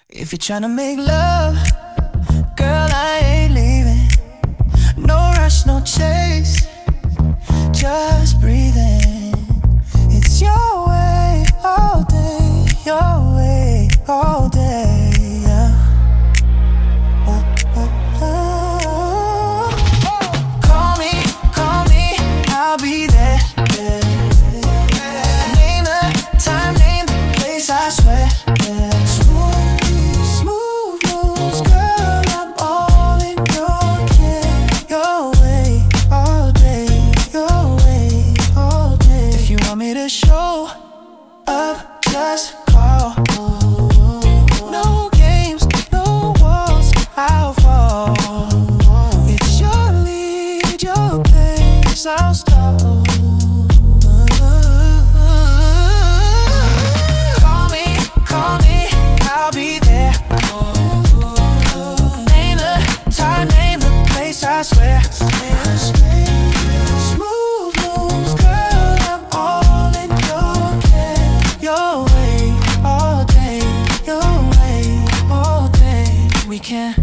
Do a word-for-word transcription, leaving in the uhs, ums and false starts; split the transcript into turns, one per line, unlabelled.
If you're tryna make love, girl, I ain't leaving. No rush, no chase, just breathing. It's your way all day, your way all day, yeah. Oh, oh, oh. Call me, call me, I'll be there, yeah. Name the time, name the place, I swear, yeah. Show up, just call. No games, no walls, I'll fall. It's your lead, your pace, I'll stop. Call me, call me, I'll be there. Name the time, name the place, I swear. We can't